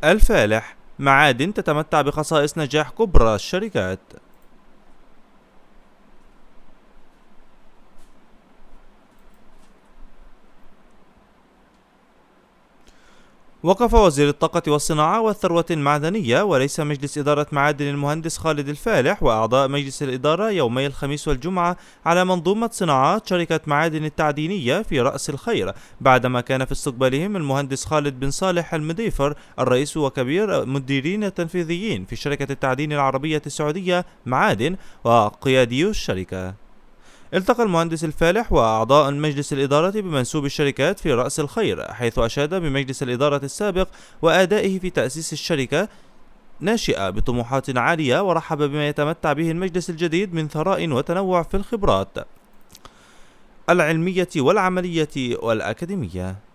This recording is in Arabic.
الفالح: معادن تتمتع بخصائص نجاح كبرى الشركات. وقف وزير الطاقة والصناعة والثروة المعدنية ورئيس مجلس إدارة معادن المهندس خالد الفالح وأعضاء مجلس الإدارة يومي الخميس والجمعة على منظومة صناعات شركة معادن التعدينية في رأس الخير، بعدما كان في استقبالهم المهندس خالد بن صالح المضيفر الرئيس وكبير مديرين التنفيذيين في شركة التعدين العربية السعودية معادن وقياديو الشركة. التقى المهندس الفالح وأعضاء مجلس الإدارة بمنسوب الشركات في رأس الخير، حيث أشاد بمجلس الإدارة السابق وأدائه في تأسيس الشركة ناشئة بطموحات عالية، ورحب بما يتمتع به المجلس الجديد من ثراء وتنوع في الخبرات العلمية والعملية والأكاديمية.